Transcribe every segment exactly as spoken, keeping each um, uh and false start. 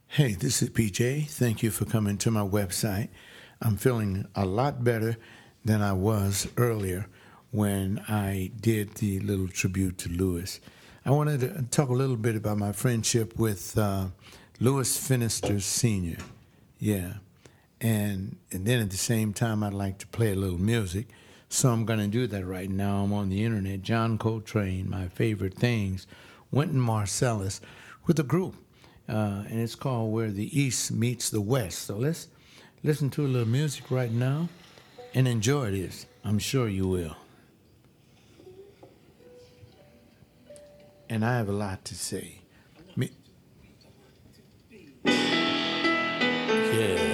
Hey, this is P J. Thank you for coming to my website. I'm feeling a lot better than I was earlier when I did the little tribute to Lewis. I wanted to talk a little bit about my friendship with uh, Lewis Finnister Senior Yeah. And, and then at the same time, I'd like to play a little music. So I'm going to do that right now. I'm on the internet. John Coltrane, My Favorite Things, Wynton Marsalis with a group. Uh, and it's called Where the East Meets the West. So let's listen to a little music right now and enjoy this. I'm sure you will. And I have a lot to say. Me- yeah.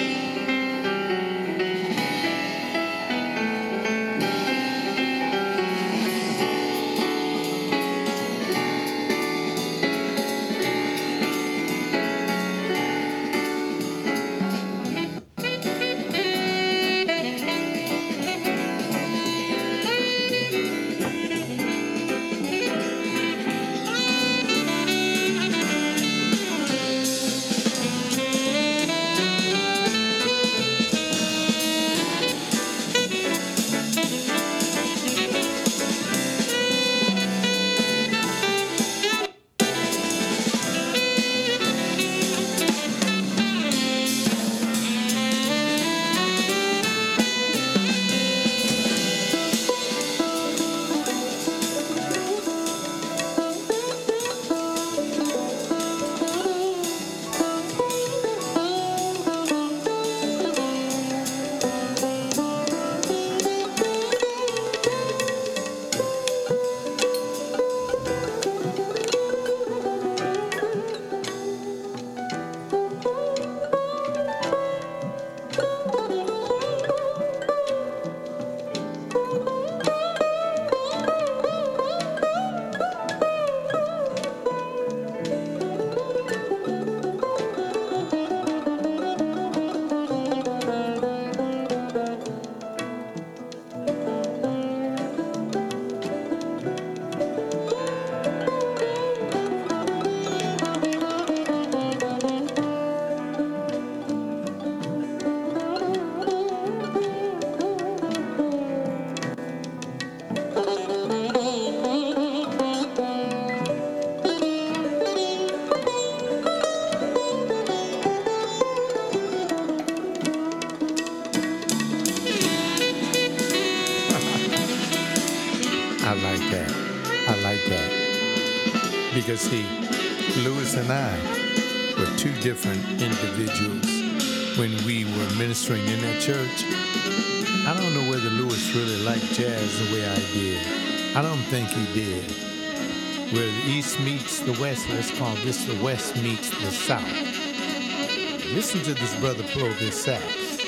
I like that. I like that. Because, see, Lewis and I were two different individuals when we were ministering in that church. I don't know whether Lewis really liked jazz the way I did. I don't think he did. Where the East meets the West, let's call this the West meets the South. Listen to this brother blow this sax.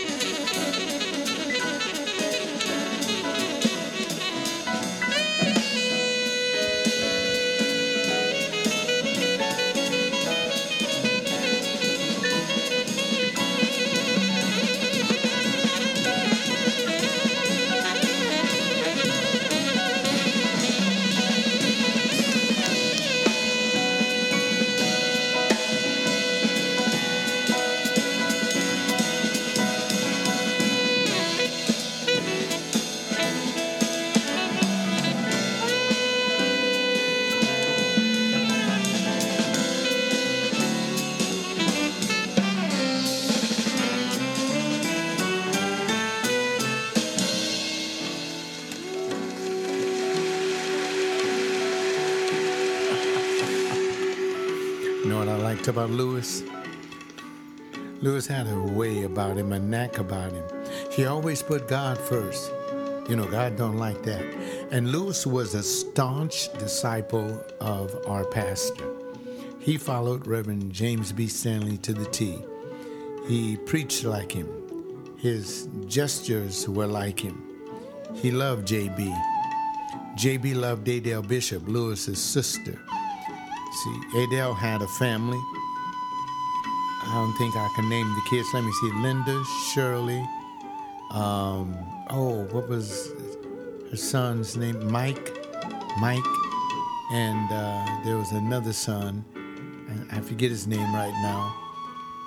You know what I liked about Lewis? Lewis had a way about him, a knack about him. He always put God first. You know, God don't like that. And Lewis was a staunch disciple of our pastor. He followed Reverend James B. Stanley to the T. He preached like him. His gestures were like him. He loved J B. J B loved Adele Bishop, Lewis's sister. See, Adele had a family. I don't think I can name the kids. Let me see. Linda, Shirley. Um, oh, what was her son's name? Mike. Mike. And uh, there was another son. I forget his name right now.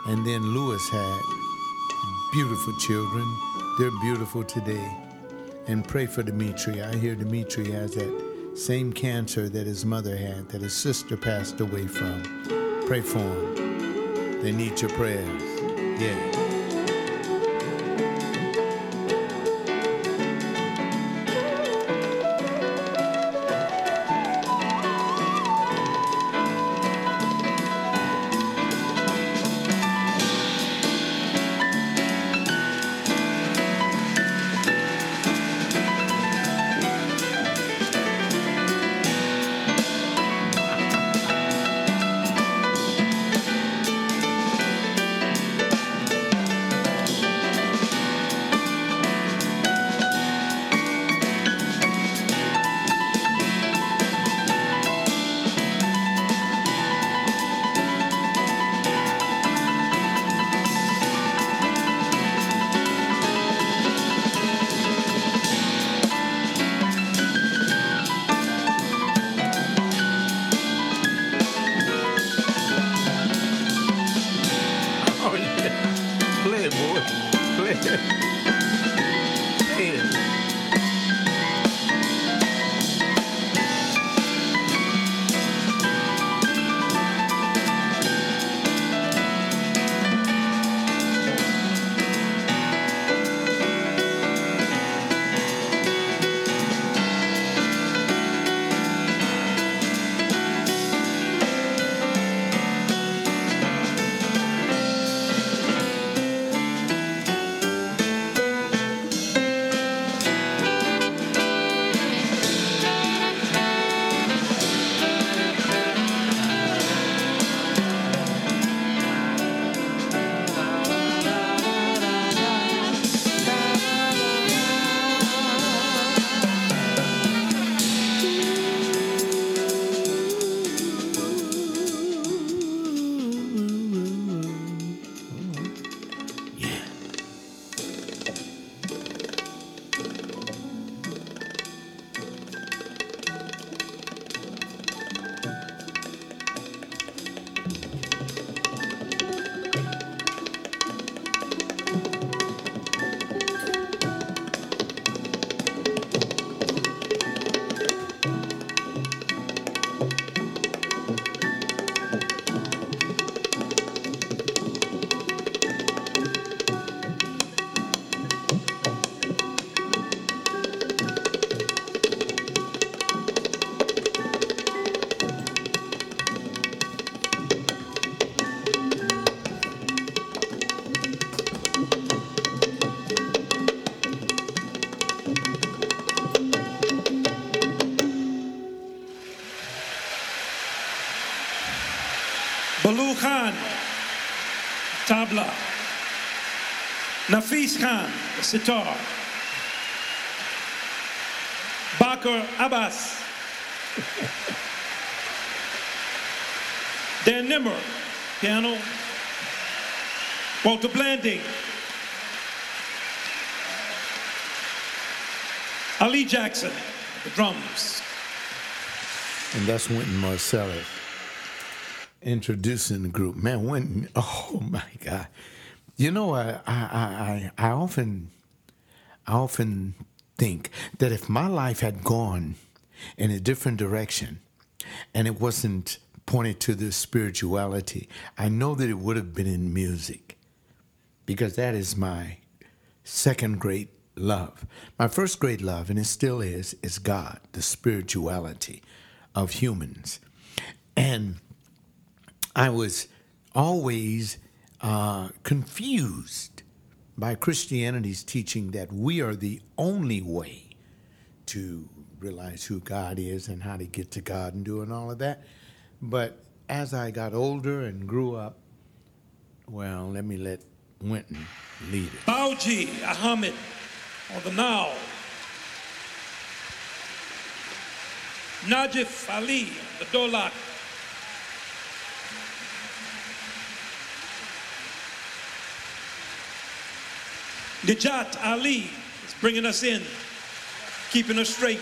And then Lewis had beautiful children. They're beautiful today. And pray for Dimitri. I hear Dimitri has that same cancer that his mother had, that his sister passed away from. Pray for him. They need your prayers. Yeah. Baloo Khan, tabla. Nafis Khan, sitar. Bakr Abbas. Dan Nimmer, piano. Walter Blanding. Ali Jackson, the drums. And that's Wynton Marsalis introducing the group. Man, Wynton, oh my God. You know, I, I, I, I often, I often think that if my life had gone in a different direction and it wasn't pointed to this spirituality, I know that it would have been in music, because that is my second great love. My first great love, and it still is, is God, the spirituality of humans. And I was always uh, confused by Christianity's teaching that we are the only way to realize who God is and how to get to God and doing all of that. But as I got older and grew up, well, let me let Wynton lead it. Bauji Ahmed on the now. Najif Ali, the Dolak. Nijat Ali is bringing us in, keeping us straight.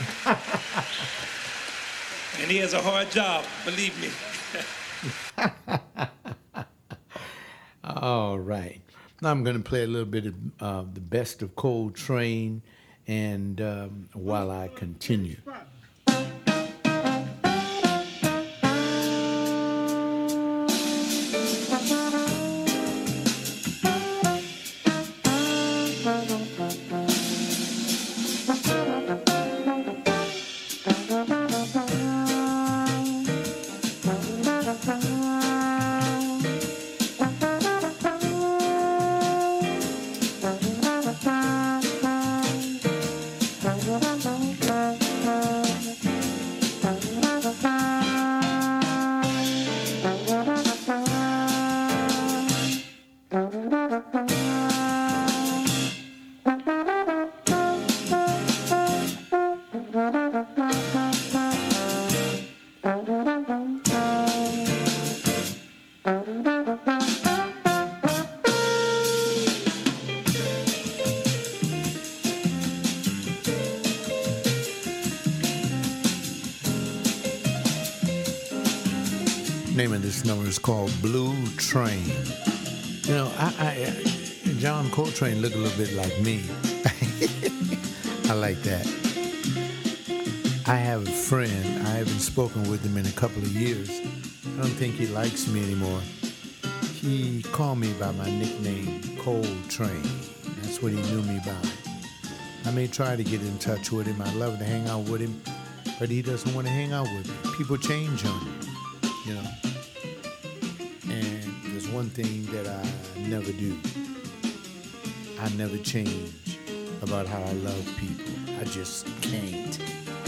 And he has a hard job, believe me. All right. Now I'm going to play a little bit of uh, the best of Coltrane, and um, while I continue. Name of this number is called Blue Train. You know, I, I John Coltrane looked a little bit like me. I like that. I have a friend. I haven't spoken with him in a couple of years. I don't think he likes me anymore. He called me by my nickname, Coltrane. That's what he knew me by. I may try to get in touch with him. I'd love to hang out with him, but he doesn't want to hang out with me. People change on him, you know. And there's one thing that I never do. I never change about how I love people. I just can't.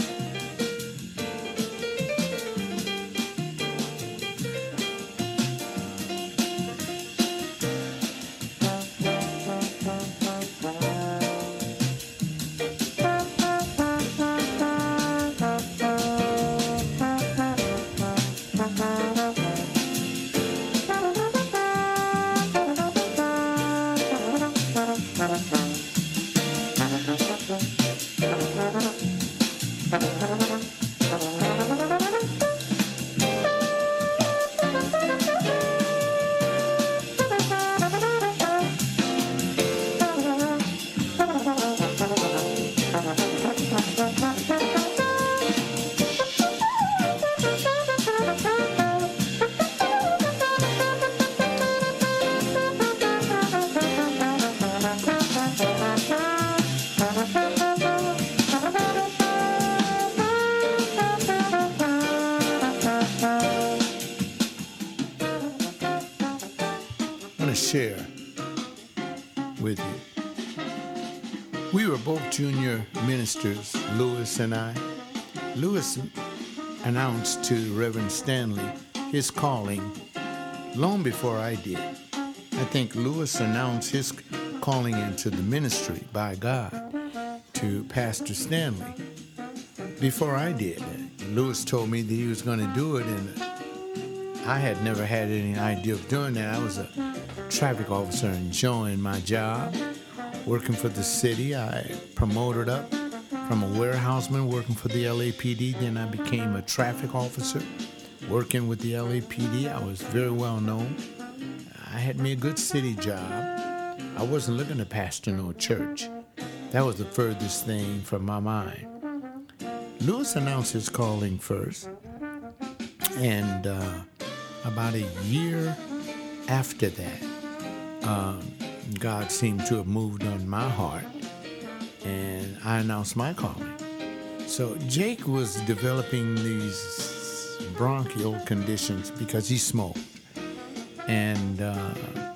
Share with you. We were both junior ministers, Lewis and I. Lewis announced to Reverend Stanley his calling long before I did. I think Lewis announced his calling into the ministry by God to Pastor Stanley before I did. Lewis told me that he was going to do it, and I had never had any idea of doing that. I was a traffic officer enjoying my job, working for the city. I promoted up from a warehouseman working for the L A P D. Then I became a traffic officer working with the L A P D. I was very well known. I had me a good city job. I wasn't looking to pastor no church. That was the furthest thing from my mind. Lewis announced his calling first, and uh, about a year after that, Um, God seemed to have moved on my heart, and I announced my calling. So Jake was developing these bronchial conditions because he smoked, and uh,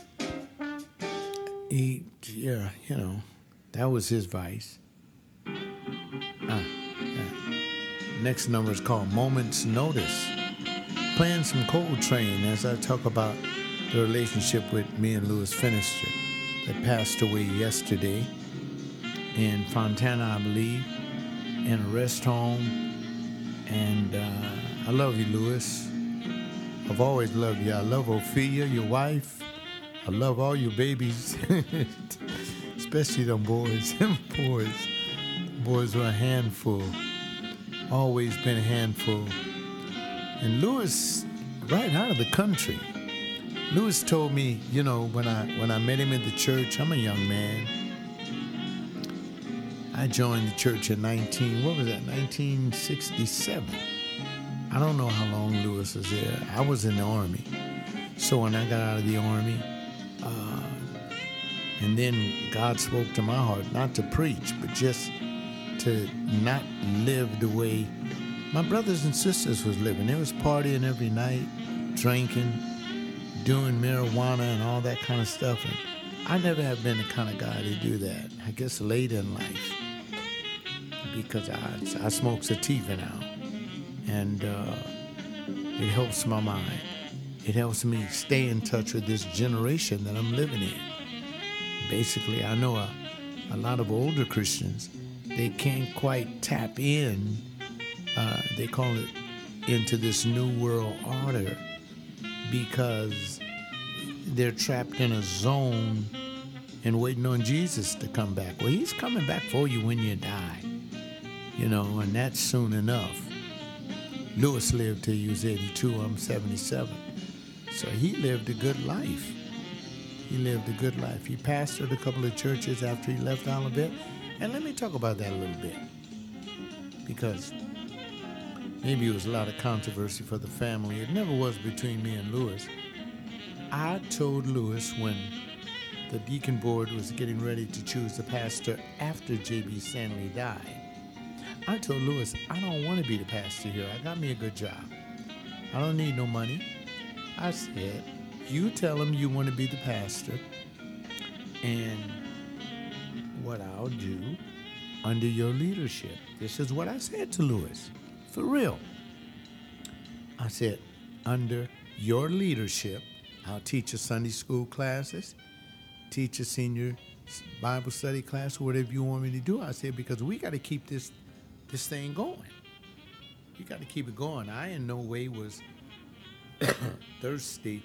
he, yeah, you know, that was his vice. Ah, yeah. Next number is called Moment's Notice. Playing some Coltrane as I talk about the relationship with me and Louis Finister that passed away yesterday in Fontana, I believe, in a rest home. And uh, I love you, Louis. I've always loved you. I love Ophelia, your wife. I love all your babies, especially them boys. Them boys. Boys were a handful. Always been a handful. And Louis, right out of the country. Lewis told me, you know, when I when I met him at the church, I'm a young man. I joined the church in nineteen, what was that, nineteen sixty-seven. I don't know how long Lewis was there. I was in the Army. So when I got out of the Army, uh, and then God spoke to my heart, not to preach, but just to not live the way my brothers and sisters was living. They was partying every night, drinking, doing marijuana and all that kind of stuff. And I never have been the kind of guy to do that. I guess later in life, because I, I smoke sativa now. And uh, it helps my mind. It helps me stay in touch with this generation that I'm living in. Basically, I know a, a lot of older Christians, they can't quite tap in, uh, they call it, into this new world order because they're trapped in a zone and waiting on Jesus to come back. Well, he's coming back for you when you die, you know, and that's soon enough. Lewis lived till he was eighty-two, I'm seventy-seven. So he lived a good life. He lived a good life. He pastored a couple of churches after he left Olivet. And let me talk about that a little bit. Because maybe it was a lot of controversy for the family. It never was between me and Lewis. I told Lewis when the deacon board was getting ready to choose the pastor after J B Stanley died, I told Lewis, I don't want to be the pastor here. I got me a good job. I don't need no money. I said, you tell him you want to be the pastor, and what I'll do under your leadership. This is what I said to Lewis, for real. I said, under your leadership, I'll teach your Sunday school classes, teach a senior Bible study class, whatever you want me to do. I said, because we got to keep this this thing going. You got to keep it going. I in no way was thirsty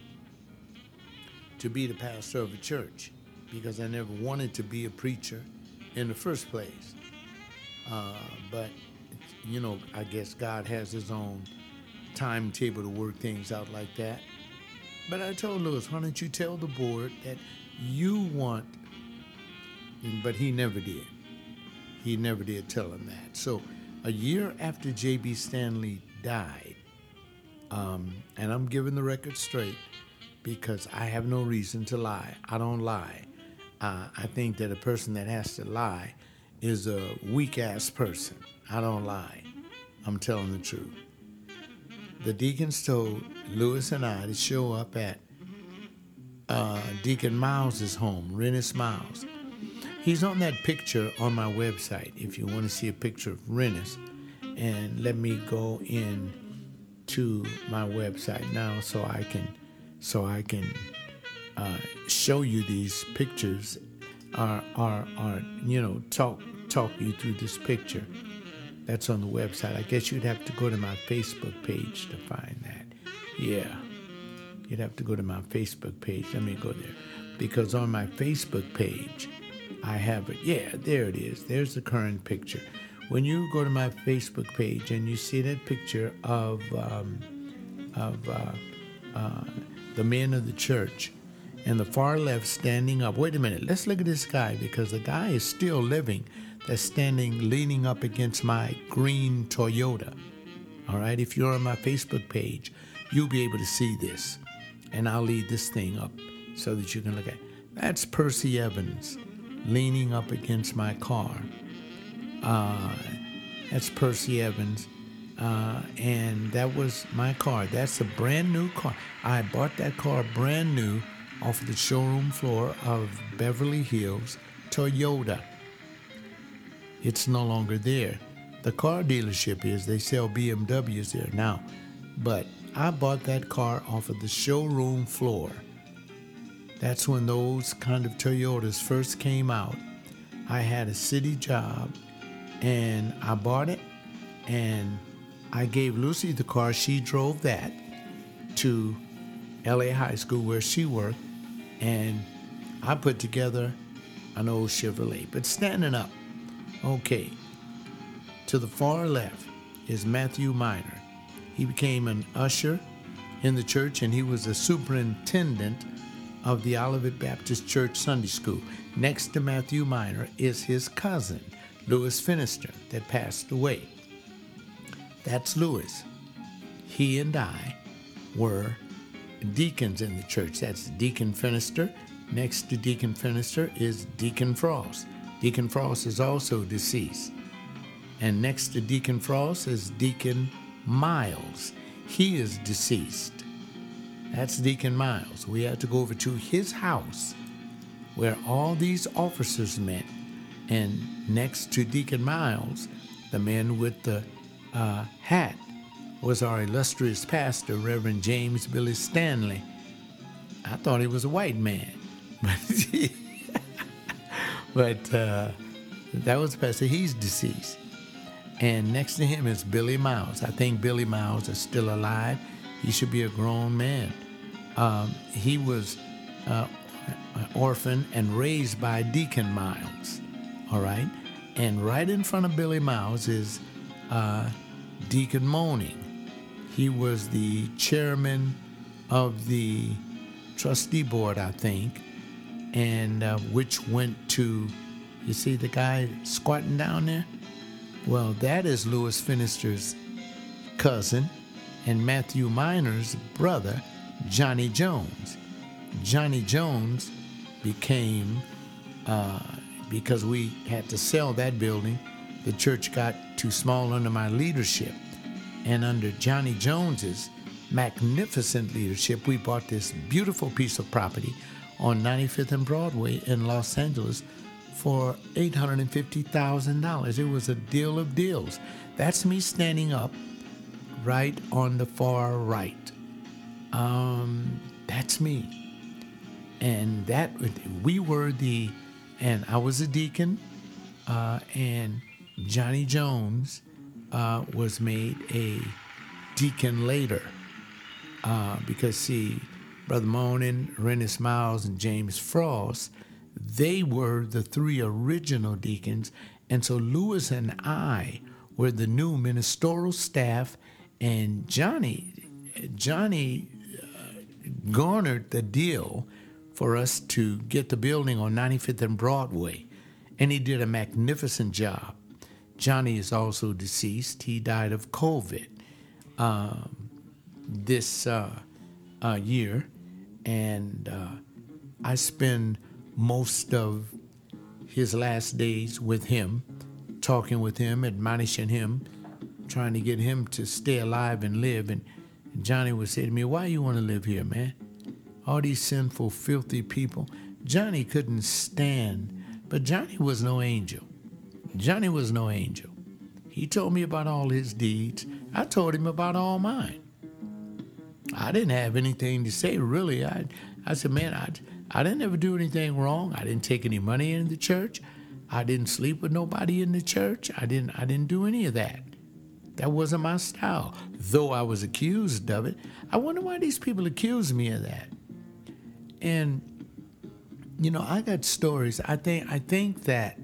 to be the pastor of a church because I never wanted to be a preacher in the first place. Uh, but, you know, I guess God has his own timetable to work things out like that. But I told Lewis, why don't you tell the board that you want, but he never did. He never did tell him that. So a year after J B Stanley died, um, and I'm giving the record straight because I have no reason to lie. I don't lie. Uh, I think that a person that has to lie is a weak-ass person. I don't lie. I'm telling the truth. The deacons told Lewis and I to show up at uh, Deacon Miles' home, Rennis Miles. He's on that picture on my website if you want to see a picture of Rennis. And let me go in to my website now so I can so I can uh, show you these pictures or, or, or you know, talk talk you through this picture that's on the website. I guess you'd have to go to my Facebook page to find that. Yeah, you'd have to go to my Facebook page. Let me go there. Because on my Facebook page, I have it. Yeah, there it is. There's the current picture. When you go to my Facebook page and you see that picture of um, of uh, uh, the men of the church, and the far left standing up. Wait a minute. Let's look at this guy because the guy is still living. That's standing, leaning up against my green Toyota. All right. If you're on my Facebook page, you'll be able to see this, and I'll leave this thing up so that you can look at it. That's Percy Evans leaning up against my car. Uh, that's Percy Evans. Uh, and that was my car. That's a brand new car. I bought that car brand new off of the showroom floor of Beverly Hills Toyota. It's no longer there. The car dealership is. They sell B M Ws there now. But I bought that car off of the showroom floor. That's when those kind of Toyotas first came out. I had a city job, and I bought it, and I gave Lucy the car. She drove that to L A High School where she worked, and I put together an old Chevrolet. But standing up, okay, to the far left is Matthew Miner. He became an usher in the church, and he was the superintendent of the Olivet Baptist Church Sunday School. Next to Matthew Miner is his cousin, Louis Finister, that passed away. That's Louis. He and I were deacons in the church. That's Deacon Finister. Next to Deacon Finister is Deacon Frost. Deacon Frost is also deceased. And next to Deacon Frost is Deacon Miles. He is deceased. That's Deacon Miles. We had to go over to his house where all these officers met. And next to Deacon Miles, the man with the uh, hat, was our illustrious pastor, Reverend James Billy Stanley. I thought he was a white man. But uh, that was the pastor. He's deceased. And next to him is Billy Miles. I think Billy Miles is still alive. He should be a grown man. Um, he was uh, orphaned and raised by Deacon Miles. All right? And right in front of Billy Miles is uh, Deacon Moaning. He was the chairman of the trustee board, I think, and uh, which went to, you see the guy squatting down there? Well, that is Louis Finister's cousin and Matthew Miner's brother, Johnny Jones. Johnny Jones became, uh, because we had to sell that building, the church got too small under my leadership. And under Johnny Jones's magnificent leadership, we bought this beautiful piece of property on ninety-fifth and Broadway in Los Angeles for eight hundred fifty thousand dollars. It was a deal of deals. That's me standing up right on the far right. Um, that's me. And that we were the, and I was a deacon, uh, and Johnny Jones uh, was made a deacon later. Uh, because, see, Brother Monin, Rennis Miles, and James Frost, they were the three original deacons. And so Louis and I were the new ministerial staff, and Johnny, Johnny uh, garnered the deal for us to get the building on ninety-fifth and Broadway, and he did a magnificent job. Johnny is also deceased. He died of COVID um, this uh, uh, year, and uh, I spend most of his last days with him, talking with him, admonishing him, trying to get him to stay alive and live. And, and Johnny would say to me, "Why you want to live here, man? All these sinful, filthy people." Johnny couldn't stand, but Johnny was no angel. Johnny was no angel. He told me about all his deeds. I told him about all mine. I didn't have anything to say, really. I, I said, man, I, I didn't ever do anything wrong. I didn't take any money in the church. I didn't sleep with nobody in the church. I didn't, I didn't do any of that. That wasn't my style, though I was accused of it. I wonder why these people accuse me of that. And, you know, I got stories. I think, I think that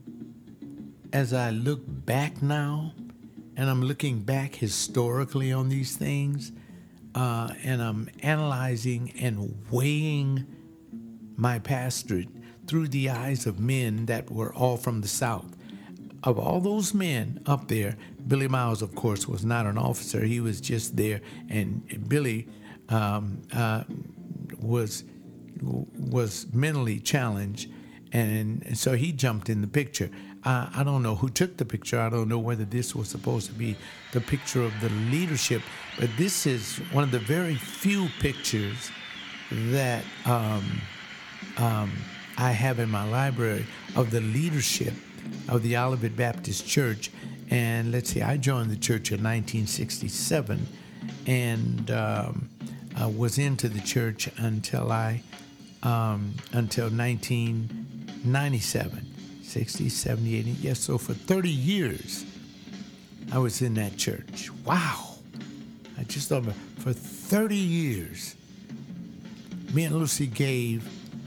as I look back now, and I'm looking back historically on these things, uh, and I'm analyzing and weighing my pastorate through the eyes of men that were all from the South. Of all those men up there, Billy Miles, of course, was not an officer. He was just there, and Billy um, uh, was was mentally challenged, and, and so he jumped in the picture. Uh, I don't know who took the picture. I don't know whether this was supposed to be the picture of the leadership, but this is one of the very few pictures that um, um, I have in my library of the leadership of the Olivet Baptist Church. And let's see, I joined the church in nineteen sixty-seven and um, uh, was into the church until I um, until nineteen ninety-seven. sixty, seventy, eighty, yes, so for thirty years, I was in that church. Wow. I just thought about it. For thirty years, me and Lucy gave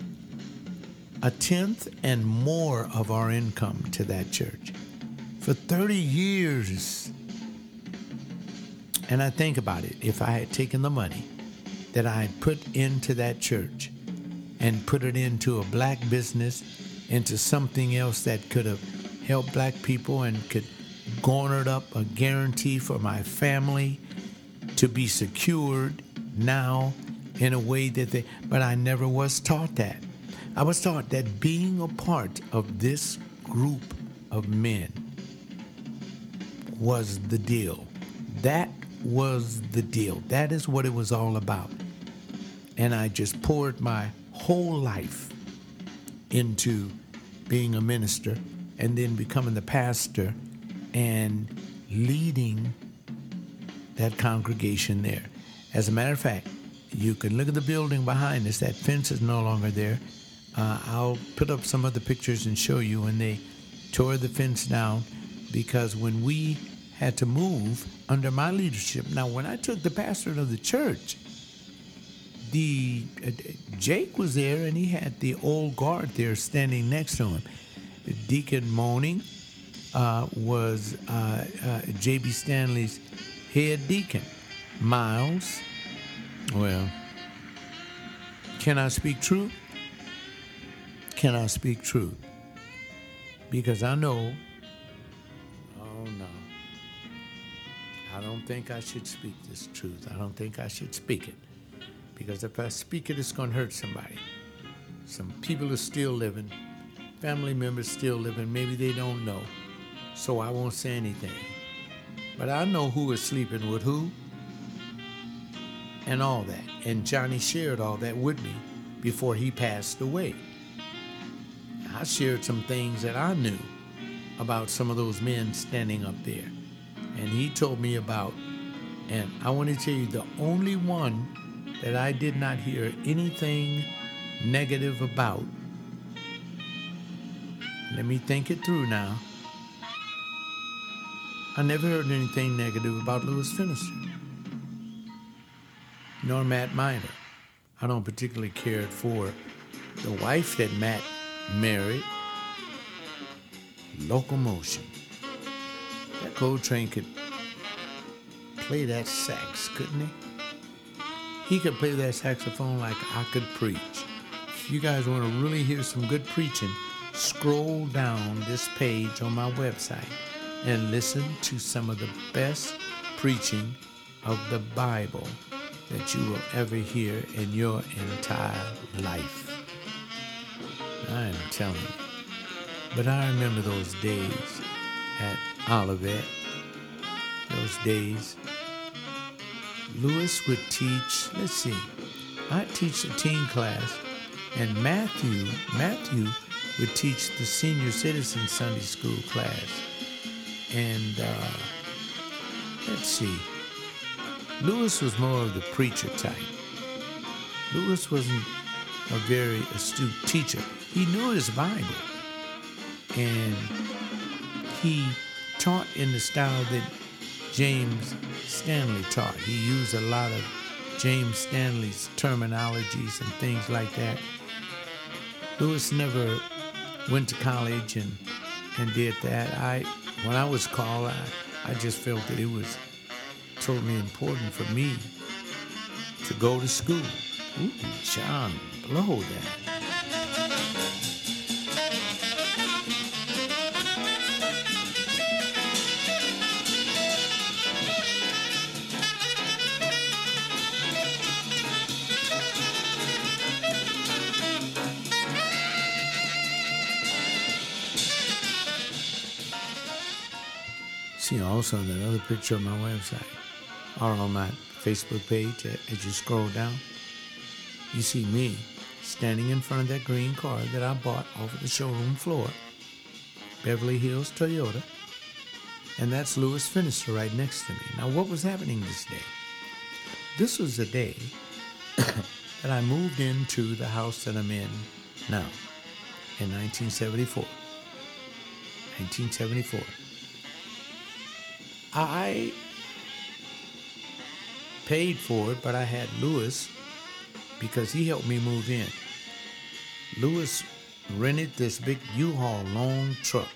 a tenth and more of our income to that church. For thirty years. And I think about it. If I had taken the money that I had put into that church and put it into a black business, into something else that could have helped black people and could garnered up a guarantee for my family to be secured now in a way that they, but I never was taught that. I was taught that being a part of this group of men was the deal. That was the deal. That is what it was all about. And I just poured my whole life into being a minister and then becoming the pastor and leading that congregation there. As a matter of fact, you can look at the building behind us. That fence is no longer there. Uh, I'll put up some of the pictures and show you when they tore the fence down, because when we had to move under my leadership. Now, when I took the pastorate of the church, the uh, Jake was there, and he had the old guard there standing next to him. Deacon Moaning uh, was uh, uh, J B Stanley's head deacon. Miles, well, can I speak truth? Can I speak truth? Because I know, oh no, I don't think I should speak this truth. I don't think I should speak it. Because if I speak it, it's going to hurt somebody. Some people are still living, family members still living. Maybe they don't know, so I won't say anything. But I know who is sleeping with who and all that. And Johnny shared all that with me before he passed away. I shared some things that I knew about some of those men standing up there. And he told me about, and I want to tell you, the only one that I did not hear anything negative about, let me think it through now. I never heard anything negative about Louis Finister, nor Matt Miner. I don't particularly care for the wife that Matt married, Locomotion. That Coltrane could play that sax, couldn't he? He could play that saxophone like I could preach. If you guys want to really hear some good preaching, scroll down this page on my website and listen to some of the best preaching of the Bible that you will ever hear in your entire life. I am telling you. But I remember those days at Olivet, those days. Louis would teach, let's see, I'd teach the teen class, and Matthew, Matthew would teach the senior citizen Sunday school class. And uh, let's see, Louis was more of the preacher type. Louis wasn't a very astute teacher. He knew his Bible, and he taught in the style that James Stanley taught. He used a lot of James Stanley's terminologies and things like that. Louis never went to college and, and did that. I, when I was called, I, I just felt that it was totally important for me to go to school. Ooh, John, blow that. See also another picture on my website or on my Facebook page. As you scroll down, you see me standing in front of that green car that I bought off of the showroom floor, Beverly Hills Toyota, and that's Louis Finister right next to me. Now, what was happening this day? This was the day that I moved into the house that I'm in now in nineteen seventy-four. nineteen seventy-four. I paid for it, but I had Louis because he helped me move in. Louis rented this big U-Haul long truck,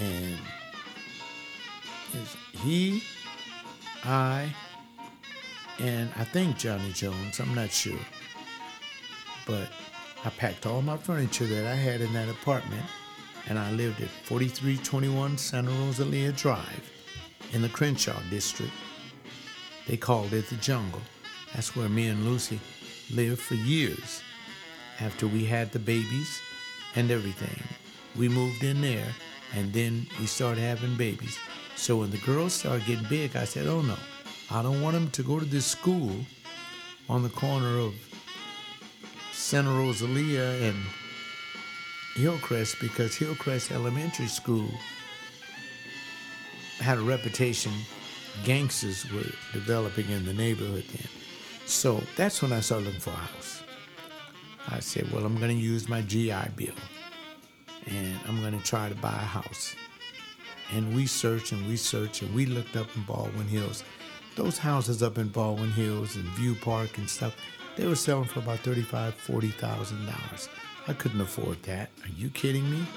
and he, I, and I think Johnny Jones, I'm not sure. But I packed all my furniture that I had in that apartment, and I lived at forty-three twenty-one Santa Rosalia Drive in the Crenshaw district. They called it the jungle. That's where me and Lucy lived for years. After we had the babies and everything, we moved in there, and then we started having babies. So when the girls started getting big, I said, oh no, I don't want them to go to this school on the corner of Santa Rosalia and Hillcrest, because Hillcrest Elementary School had a reputation. Gangsters were developing in the neighborhood then. So that's when I started looking for a house. I said, well, I'm going to use my G I Bill, and I'm going to try to buy a house. And we searched and we searched, and we looked up in Baldwin Hills. Those houses up in Baldwin Hills and View Park and stuff, they were selling for about thirty-five thousand dollars, forty thousand dollars. I couldn't afford that. Are you kidding me?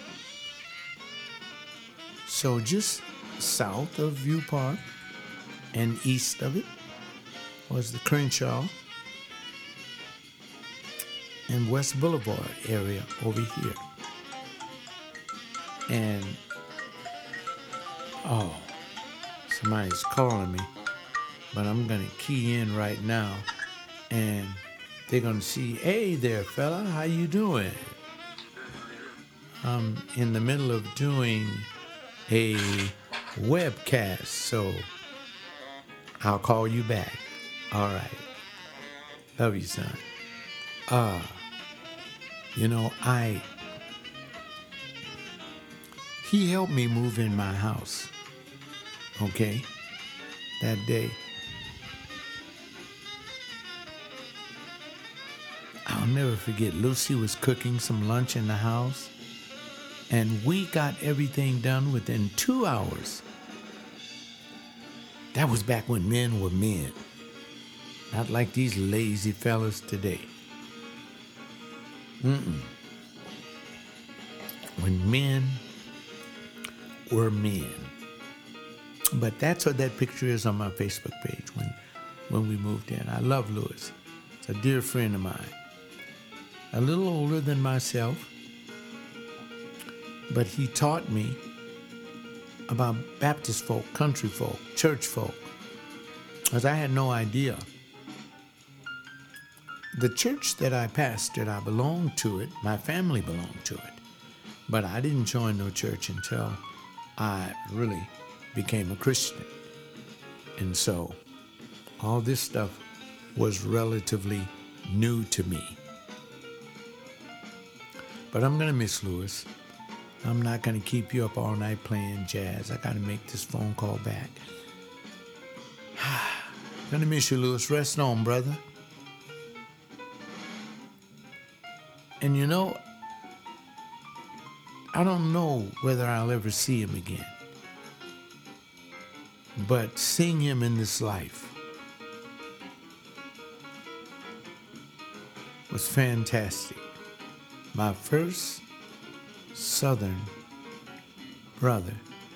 So just south of View Park and east of it was the Crenshaw and West Boulevard area over here. And, oh, somebody's calling me, but I'm going to key in right now, and they're going to see, hey there, fella, how you doing? I'm in the middle of doing a webcast, so I'll call you back. All right. Love you, son. Ah, uh, you know, I, he helped me move in my house, okay, that day. I'll never forget, Lucy was cooking some lunch in the house, and we got everything done within two hours. That was back when men were men, not like these lazy fellas today. Mm-mm. When men were men. But that's what that picture is on my Facebook page when, when we moved in. I love Lewis. It's a dear friend of mine. A little older than myself, but he taught me about Baptist folk, country folk, church folk, because I had no idea. The church that I pastored, I belonged to it, my family belonged to it, but I didn't join no church until I really became a Christian. And so all this stuff was relatively new to me. But I'm going to miss Lewis. I'm not going to keep you up all night playing jazz. I got to make this phone call back. Going to miss you, Lewis. Rest on, brother. And you know, I don't know whether I'll ever see him again. But seeing him in this life was fantastic. My first Southern brother.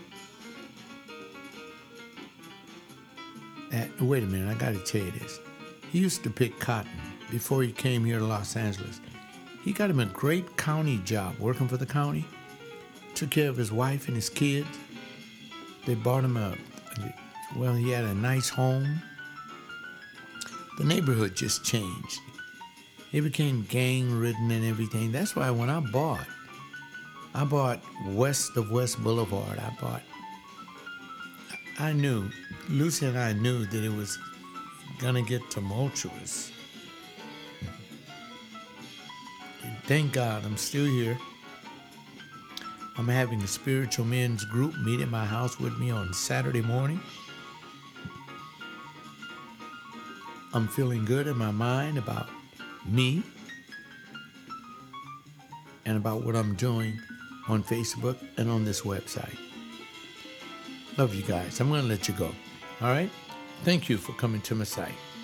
That, wait a minute, I got to tell you this. He used to pick cotton before he came here to Los Angeles. He got him a great county job working for the county. Took care of his wife and his kids. They bought him a, well, he had a nice home. The neighborhood just changed. It became gang-ridden and everything. That's why when I bought, I bought west of West Boulevard. I bought, I knew, Lucy and I knew that it was going to get tumultuous. And thank God I'm still here. I'm having a spiritual men's group meet at my house with me on Saturday morning. I'm feeling good in my mind about me and about what I'm doing on Facebook and on this website. Love you guys. I'm going to let you go. All right? Thank you for coming to my site.